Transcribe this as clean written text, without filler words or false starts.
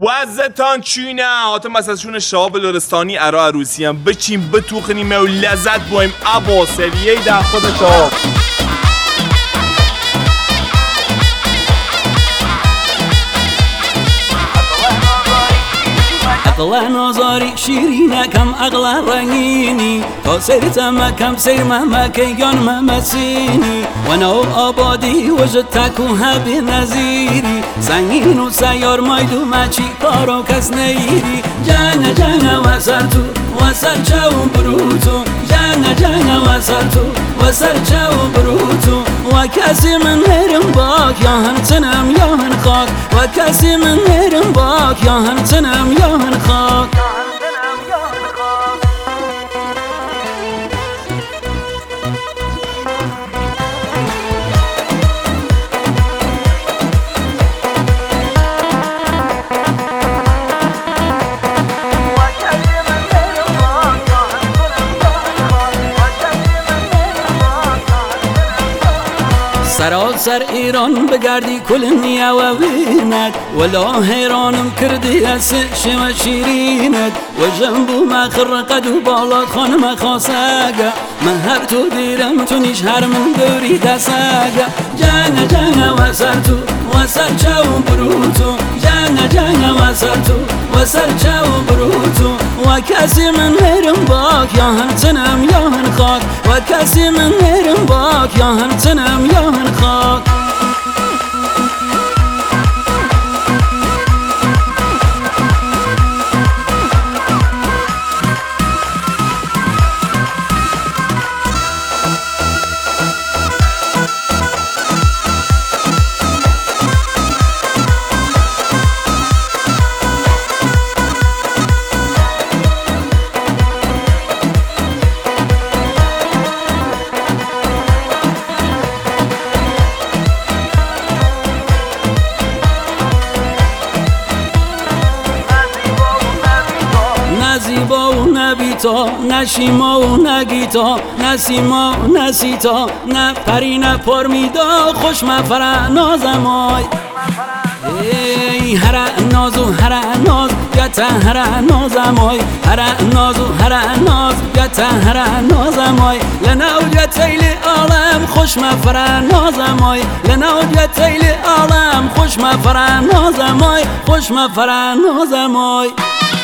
وزتان چینه هاتم از ازشون شهاب لرستانی ارا عروسی هم بچیم بتوخنیم و لذت بایم ابا سویه در خود شهاب أغلى نظري شيرين كم أغلى رنيني كسرت ما كم سير ما كيجان ما مسيني وأنا أبادي وجدتك وهبي نزيري سنين وسيار مايدو ما شي كارو كسنيري جانا جانا وصلت بروتو جانا وصلت بروتو وكاسي من هرم باك يا هنتنم يا هنخاك وكاسي من هرم باك يا هنتنم يا هنخاك سراسر ایران بگردی کل نیا و بینت ولا حیرانم کردی از شما شیرینت و جنبو ما خرقد و بالات خانم خاصگه من هر تو دیرم تو نیش هر من دوری دستگه جانا وصلت بروتو جانا وصلت بروتو و کسی من هرم باک یا هنتنم یا هنخاک و کسی من هرم باک یا هنتنم یا هنخاک زیبا و نبیتا نشیما و نگیتا نسیما و نسیتا نه پری نه پرمیدا خوش مفره نازمای ای هر ناز و هر ناز گتا هر نازمای هر ناز و هر ناز گتا هر نازمای لنوجت ایل عالم خوش مفره نازمای لنوجت ایل عالم خوش مفره نازمای خوش مفره نازمای